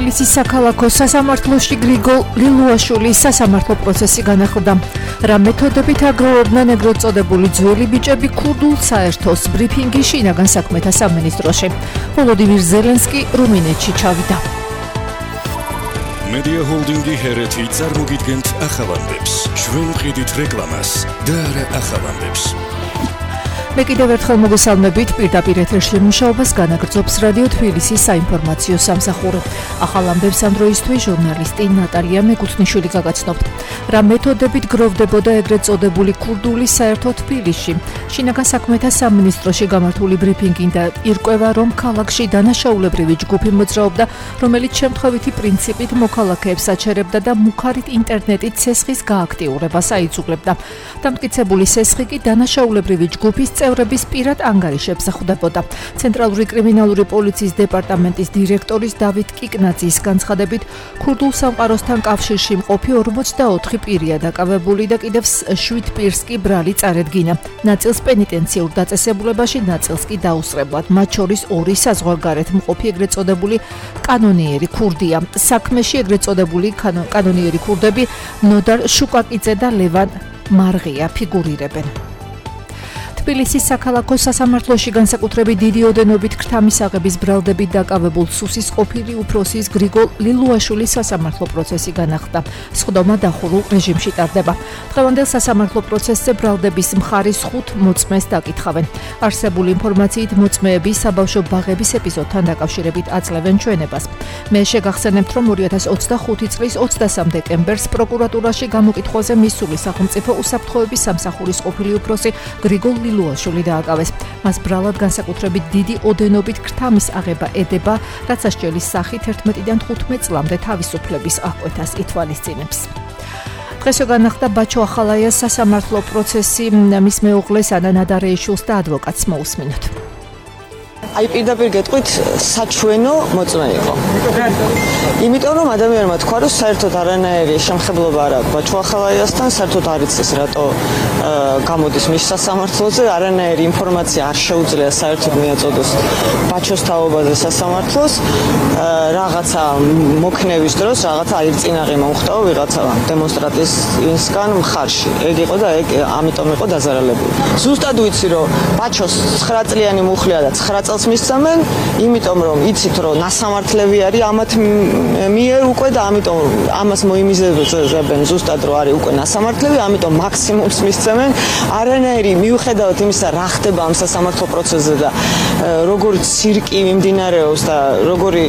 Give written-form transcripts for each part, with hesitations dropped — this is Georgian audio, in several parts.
თბილისის საქალაქო სასამართლოში გრიგოლ ლილუაშვილის სასამართლო პროცესი განახლდა. რა მეთოდებით აგროვებდნენ ეგრეთ წოდებული ძველი ბიჭები ქურდულ საერთოს ბრიფინგი შინაგან საქმეთა სამინისტროში. ვოლოდიმირ ზელენსკი რუმინეთში ჩავიდა. Media Holdingi ჰერეთი წარმოგიდგენთ ახალამდებს. ჩვენ ვყიდით რეკლამას და არა ახალამდებს. მე კიდევ ერთხელ მოგესალმებით პირდაპირ ეთერში მუშაობას განაგრძობს რადიო თბილისის საინფორმაციო სამსახური. ახალამდებს ამ დროისთვის ჟურნალისტი ნატალია მეკუთვნიშვილი გაგაცნობთ. რა მეთოდებით გროვდებოდა ეგრეთ წოდებული ქურდული საერთო თბილისში. შინაგან საქმეთა სამინისტროში გამართული ბრიფინგინდა ირკვევა, რომ ქალაქში დანაშაულებრივი ჯგუფი მოძრაობდა, რომელიც შემთხვევითი პრინციპით მოქალაქეებს აჩერებდა და მუქარით ინტერნეტით სესხის გააქტიურებას აიძულებდა. დამტკიცებული სესხი კი დანაშაულებრივი ჯგუფის წევრების პირად ანგარიშებს ხვდებოდა. ცენტრალური კრიმინალური პოლიციის დეპარტამენტის დირექტორის დავით კიკნაძის განცხადებით, ქურდულ სამყაროსთან კავშირში მყოფი 44 პირია დაკავებული და კიდევ 7 პირს კი ბრალი წარედგინა. ნაწილს პენიტენციურ დაწესებულებაში, ნაწილს კი დაუსწრებლად. მათ შორის 2 საზღვარგარეთ მყოფი ეგრეთ წოდებული კანონიერი ქურდია. საქმეში ეგრეთ წოდებული კანონიერი ქურდები ნოდარ შუკაკიძე და ლევან მარღია ფიგურირებენ. თბილისის საქალაქო სასამართლოში განსაკუთრებით დიდი ოდენობით ქრთამისაღების ბრალდებით დაკავებულ სუსის ყოფილი უფროსის გრიგოლ ლილუაშვილის სასამართლო პროცესი განახლდა. სხდომა დახურულ რეჟიმში ტარდება. დღევანდელ სასამართლო პროცესზე ბრალდების მხარის 5 მოწმეს დაკითხავენ. არსებული ინფორმაციით მოწმეები საბავშვო ბაღების ეპიზოდთან დაკავშირებით აძლევენ ჩვენებას. მე შეგახსენებთ, რომ 2025 წლის 23 დეკემბერს პროკურატურაში გამოკითხვაზე მისული სახელმწიფო უსაფრთხოების სამსახურის ყოფილი უფროსი გრიგოლ ლილუაშვილი დააკავეს. მას ბრალად განსაკუთრებით დიდი ოდენობით ქრთამის აღება ედება, რაც ასჯელის სახით 11-დან 15 წლამდე თავისუფლების აღკვეთას ითვალისწინებს. დღესო განახლდა ბაჩო ახალაიას სასამართლო პროცესი, მის მეუღლეს ანა ნადარეიშვილს და ადვოკატს მოусმინოთ. აი პირდაპირ გეტყვით, საჩვენო მოწმე იყო. იმიტომ რომ ადამიანმა თქვა, რომ საერთოდ არანაირი შემხებლობა არ აქვს ბაჩო ახალაიასთან, საერთოდ არ იცის რატო გამოდის მის სასამართლოზე, არანაირი ინფორმაცია არ შეუძლია საერთოდ მიაწოდოს ბაჩოს თაობაზე სასამართლოს. რაღაცა მოქნევის დროს რაღაცა აირწინაღი მომხდაო ვიღაცა დემონსტრატისგან მხარში. ეგ იყო და ეგ ამიტომ იყო დაზარალებული. ზუსტად ვიცი, რომ ბაჩოს 9 წლიანი მუხლია და 9 წელს მისცემენ, იმიტომ რომ იცით, რომ ნასამართლები არის ამათ მიერ უკვე და ამიტომ ამას მოიმიზებენ ზუსტად რომ არის უკვე ნასამართლები, ამიტომ მაქსიმუმს მისცემენ. არანაირი მიუხედავად იმისა, რა ხდება ამ სასამართლო პროცესზე და როგორი ცირკი მიმდინარეობს და როგორი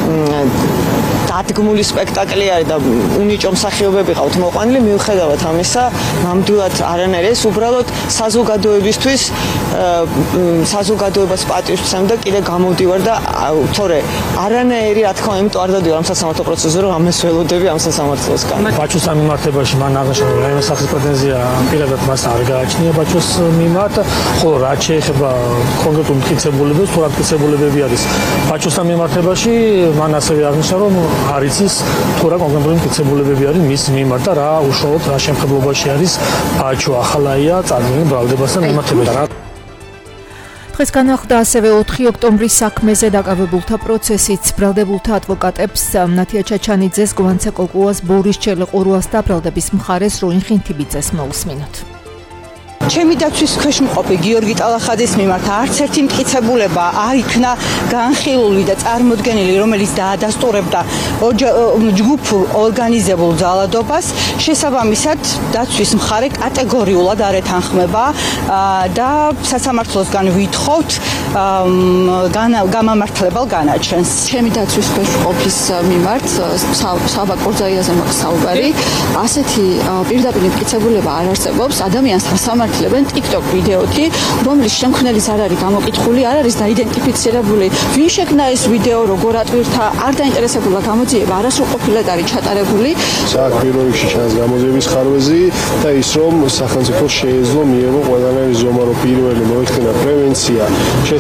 დადგმული სპექტაკლი არის და უნიჭო მსახიობები ყავთ მოყვანილი, მიუხედავად ამისა, ნამდვილად არანაირი, ეს უბრალოდ საზოგადოებისთვის საზოგადოებას პატივს ვცემ და კიდე გამოვდივარ და თორე არანაირი, რა თქმა უნდა, იმიტომ არ დავდივარ ამ სასამართლო პროცესზე, რომ ამას ველოდები ამ სასამართლოსგან. ბაჩოს ამემართებაში მან აღნიშნა, რომ რაიმე სახის პრეტენზია პირადად მას არ გააჩნია ბაჩოს მიმართ, ხოლო რაც შეეხება კონკრეტულ მტკიცებულებებს, თუ რა მტკიცებულებები არის ბაჩოს ამემართებაში, მან ასევე აღნიშნა, რომ არ იცის თუ რა კონკრეტული მტკიცებულებები არის მის მიმართ და რა უშუალოდ რა შემხებლობაში არის ბაჩო ახალაია წარდგენილ ბრალდებასთან მიმართებაში. დღეს განახლდა ასევე 4 ოქტომბრის საქმეზე დაკავებულთა პროცესიც. ბრალდებულთა ადვოკატებს ნათია ჩაჩანიძეს, გვანცა კოკუას, ბორის ჩელეყურუას და ბრალდების მხარეს როინ ხინთიბიძეს მოусმინოთ. ჩემი დაცვის ქვეშ მყოფი გიორგი ტალახაძის მიმართ არც ერთი მტკიცებულება არ იქნა განხილული და წარმოდგენილი, რომელიც დაადასტურებდა ჯგუფურ ორგანიზებულ ძალადობას. შესაბამისად, დაცვის მხარე კატეგორიულად არ ეთანხმება და სასამართლოსგან ვითხოვთ გამამართლებელ განაჩენს. ჩემი დაცვის ქვეშ მყოფის მიმართ საბა კორძაიაზე მაქვს საუბარი. ასეთი პირდაპირ მტკიცებულება არ არსებობს. ადამიანს სასამართლო TikTok ვიდეოთი, რომლის შემქმნელის არ არის გამოკითხული, არ არის დაიდენტიფიცირებული, ვინ შექმნა ეს ვიდეო, როგორ ატვირთა, არ დაინტერესებულა გამოძიება, არასრულყოფილად არის ჩატარებული. აქ პირველ რიგში ჩანს გამოძიების ხარვეზი და ის, რომ სახელმწიფო შეეძლო მიიღო ყველანაირი ზომა, რომ პირველი მოეხდინა პრევენცია,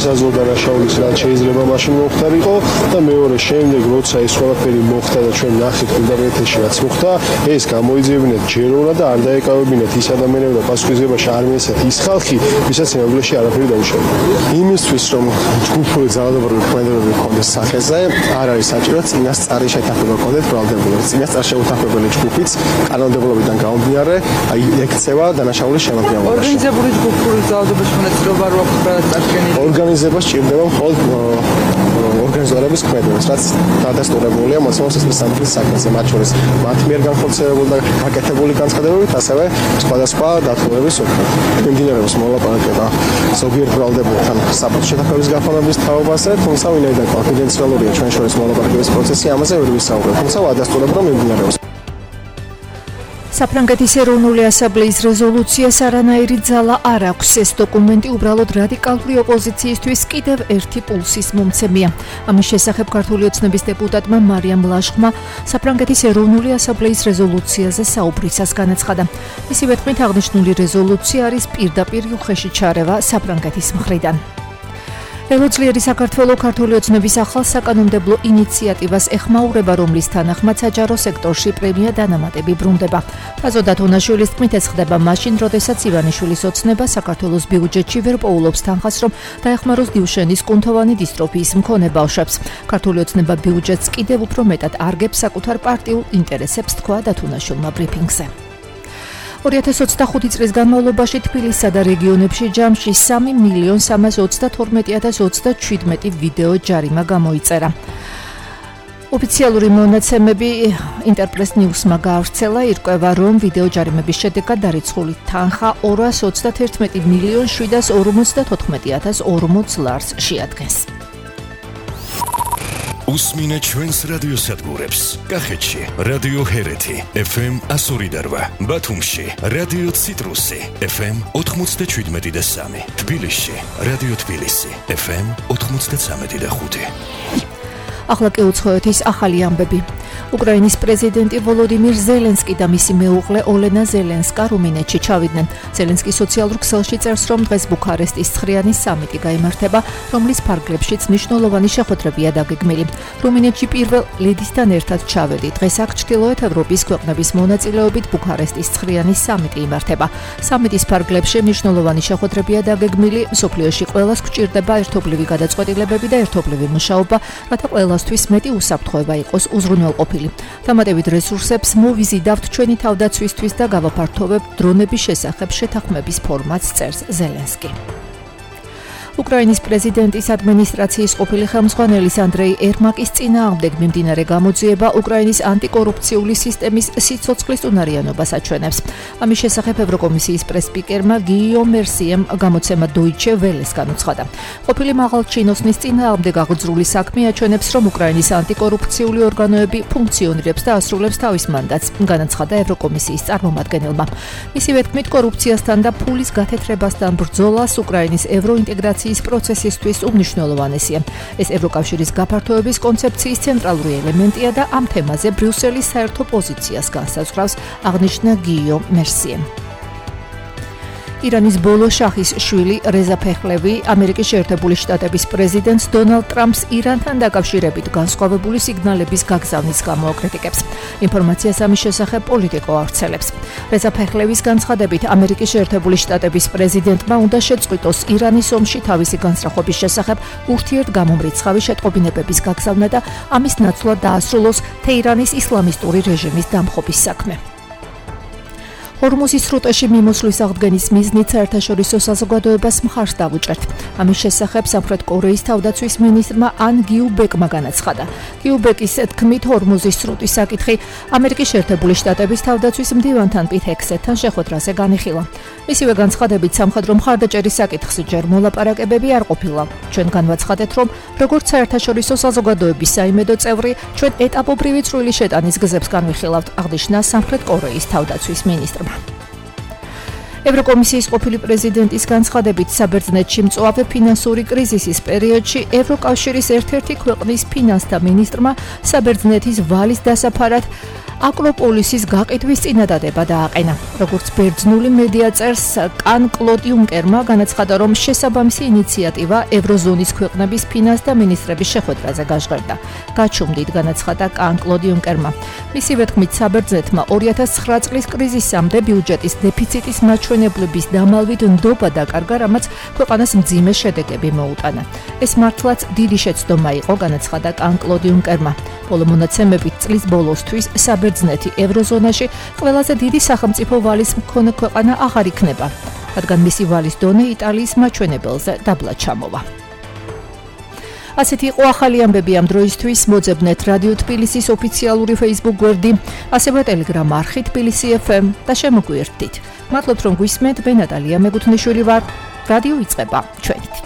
განსაზღვრა დანაშაულის რაც შეიძლება მაშინ მოხდარიყო და მეორე შემდეგ როცა ეს ყველაფერი მოხდა და ჩვენ ნახეთ პირდაპირ ეთერში რაც მოხდა ეს გამოიძიებინათ ჯეროვნად და არ დაეკავებინათ ის ადამიანები და პასუხისმგებაში არ მიეცათ ის ხალხი ვისაც იმებლეში არაფერი დაუშავდა იმისთვის რომ ჯგუფური ძალადობრივი ქმედებები გქონდეს სახეზე არ არის საჭირო წინასწარი შეთანხმება გქონდეს ბრალდებულებს წინასწარ შეუთანხმებელი ჯგუფიც კანონმდებლობიდან გამომდინარე აი ექცევა დანაშაულის შემადგენლობაში ორგანიზებული ჯგუფური ძალადობის მონაწილეობა რო აქვს წარდგენილი ორგანიზება სჭირდება მხოლოდ ორგანიზატორების ქმედებებს რაც დადასტურებულია მოსამართლეს სამართლის საქმეზე მათ შორის მათ მიერ განხორციელებული და გაკეთებული განცხადებებით ასევე სხვადასხვა დათმობების ოქროთ მიმდინარეობს მოლაპარაკება ზოგიერთ ბრალდებულთან საბუთში შეთანხმების გაფორმების თაობაზე თუმცა ვინაიდან კონფიდენციალურია ჩვენ შორის მოლაპარაკების პროცესი ამაზე ვერ ვისაუბრებ თუმცა ვადასტურებ რომ მიმდინარეობს საფრანგეთის ეროვნული ასამბლეის რეზოლუციას არანაირი ძალა არ აქვს. ეს დოკუმენტი უბრალოდ რადიკალური ოპოზიციისთვის კიდევ ერთი პულსის მომცემია. ამის შესახებ ქართული ოცნების დეპუტატმა მარიამ ლაშხმა საფრანგეთის ეროვნული ასამბლეის რეზოლუციაზე საუბრისას განაცხადა. მისივე თქმით, აღნიშნული რეზოლუცია არის პირდაპირ უხეში ჩარევა საფრანგეთის მხრიდან. ელოძლიერი საქართველოს ქართული ოცნების ახალ საკანონმდებლო ინიციატივას ეხმაურება, რომლის თანახმად საჯარო სექტორში პრემია დანამატები ბრუნდება. თაზო დათონაშვილის თქმით, ეს ხდება მაშინ, როდესაც ივანიშვილის ოცნება საქართველოს ბიუჯეტში ვერ პოულობს თანხას, რომ დაეხმაროს დიუშენის კუნთოვანი დისტროფიის მქონე ბავშვებს. ქართული ოცნება ბიუჯეტს კიდევ უფრო მეტად არგებს საკუთარ პარტიულ ინტერესებს, თქვა დათონაშვილმა ბრიფინგზე. 2025 წლის განმავლობაში თბილისსა და რეგიონებში ჯამში 3.322.027 ვიდეო ჯარიმა გამოიწერა. ოფიციალური მონაცემები ინტერპრეს ნიუსმა გაავრცელა, ირკვევა, რომ ვიდეო ჯარიმების შედეგად დარიცხული თანხა 221.754.040 ლარს შეადგენს. უსმინე ჩვენს რადიოსადგურებს. კახეთში რადიო ჰერეთი FM 102.8, ბათუმში რადიო ციტრუსი FM 97.3, თბილისში რადიო თბილისი FM 93.5. ახლა კი უცხოეთის ახალი ამბები. უკრაინის პრეზიდენტი ვოლოდიმირ ზელენსკი და მისი მეუღლე ოლენა ზელენსკა რუმინეთში ჩავიდნენ. ზელენსკი სოციალურ ქსელში წერს, რომ დღეს ბუქარესტის ცხრიანი სამიტი გაიმართება, რომლის ფარგლებშიც მნიშვნელოვანი შეხვედრებია დაგეგმილი. რუმინეთში პირველ ლიდისთან ერთად ჩავედი. დღეს აქ ჩრდილოეთ ევროპის ქვეყნების მონაწილეობით ბუქარესტის ცხრიანი სამიტი იმართება. სამიტის ფარგლებში მნიშვნელოვანი შეხვედრებია დაგეგმილი. მსოფლიოში ყველას გვჭირდება ერთობლივი გადაწყვეტილებები და ერთობლივი მუშაობა, რათა ყველასთვის მეტი უსაფრთხოება იყოს უზრუნველყოფილი. დამატებით რესურსებს მოვიზიდავთ ჩვენი თავდაცვისთვის და გავაფართოვებთ დრონების შესახებ შეთანხმების ფორმატს, წერს ზელენსკი. უკრაინის პრეზიდენტის ადმინისტრაციის ყოფილი ხელმძღვანელის ანდრეი ერმაკის წინააღმდეგ მიმდინარე გამოძიება უკრაინის ანტიკორუფციული სისტემის სიცოცხლის უნარიანობას აჩვენებს. ამის შესახებ ევროკომისიის პრესსპიკერმა გიიომ მერსიემ გამოცემა Deutsche Welle-ს განუცხადა. ყოფილი მაღალჩინოსნის წინააღმდეგ აღძრული საქმე აჩვენებს, რომ უკრაინის ანტიკორუფციული ორგანოები ფუნქციონირებს და ასრულებს თავის მანდატს, განაცხადა ევროკომისიის წარმომადგენელმა. მისივე თქმით, კორუფციასთან და ფულის გათეთრებასთან ბრძოლას უკრაინის ევროინტეგრაციის პროცესისთვის უმნიშვნელოვანესია. ეს ევროკავშირის გაფართოების კონცეფციის ცენტრალური ელემენტია და ამ თემაზე ბრიუსელის საერთო პოზიციას განსაზღვრავს, აღნიშნა გიიომ მერსიემ. ირანის ბოლო შაჰის შვილი რეზა ფეხლევი ამერიკის შეერთებული შტატების პრეზიდენტს დონალდ ტრამპს ირანთან დაკავშირებით განსხვავებული სიგნალების გაგზავნის გამო აკრიტიკებს. ინფორმაციას ამის შესახებ პოლიტიკო ავრცელებს. რეზა ფეხლევის განცხადებით, ამერიკის შეერთებული შტატების პრეზიდენტმა უნდა შეწყვიტოს ირანის ომში თავისი განსწრაფობის შესახებ ურთიერთგამომრიცხავი შეტყობინებების გაგზავნა და ამის ნაცვლად დაასრულოს თეირანის ისლამისტური რეჟიმის დამხობის საქმე. ჰორმუზის სრუტეში მიმოსვლის აღდგენის მიზნით საერთაშორისო საზოგადოებას მხარს დავუჭერთ. ამის შესახებ სამხრეთ კორეის თავდაცვის მინისტრმა ან გიუბეკმა განაცხადა. გიუბეკის თქმით, ჰორმუზის სრუტის საკითხი ამერიკის შეერთებული შტატების თავდაცვის მდივანთან პიტ ჰექსეტთან შეხვედრაზე განიხილა. მისივე განცხადებით, სამხედრო მხარდაჭერის საკითხზე ჯერ მოლაპარაკებები არ ყოფილა. ჩვენ განვაცხადეთ, რომ როგორც საერთაშორისო საზოგადოების საიმედო წევრი, ჩვენ ეტაპობრივი წვრილი შეტანის გზებს განვიხილავთ, აღნიშნა სამხრეთ კორეის თავდაცვის მინისტრმა. ევროკომისიის ყოფილი პრეზიდენტის განცხადებით, საბერძნეთში მწვავე ფინანსური კრიზისის პერიოდში ევროკავშირის ერთ-ერთი ქვეყნის ფინანსთა მინისტრმა საბერძნეთის ვალის დასაფარად აკროპოლისის გაყიდვის წინადადება დააყენა. როგორც ბერძნული მედია წერს, კან კლოდ იუნკერმა განაცხადა, რომ შესაბამისი ინიციატივა ევროზონის ქვეყნების ფინანსთა მინისტრების შეხვედრაზე გაჟღერდა. გაჩუმდით განაცხადა კან კლოდ იუნკერმა. მისივე თქმით, საბერძნეთმა 2009 წლის კრიზისამდე ბიუჯეტის დეფიციტის მაჩვენებლების დამალვით ნდობა დაკარგა, რამაც ქვეყანას მძიმე შედეგები მოუტანა. ეს მართლაც დიდი შეცდომა იყო, განაცხადა კან კლოდ იუნკერმა. ბოლო მონაცემებით წლის ბოლოსთვის საბერძნეთი ევროზონაში ყველაზე დიდი სახელმწიფო ვალის მქონე ქვეყანა აღარ იქნება, რადგან მისი ვალის დონე იტალიის მაჩვენებელზე დაბლა ჩამოვა. ასეთი იყო ახალი ამბები ამ დროისთვის. მოძებნეთ რადიო თბილისის ოფიციალური Facebook გვერდი, ასევე Telegram არხი თბილისი FM და შემოგვიერთდით. მადლობთ, რომ გვისმენთ. მე ნატალია მეგუთნიშვილი ვარ. რადიო იწყება ჩვენით.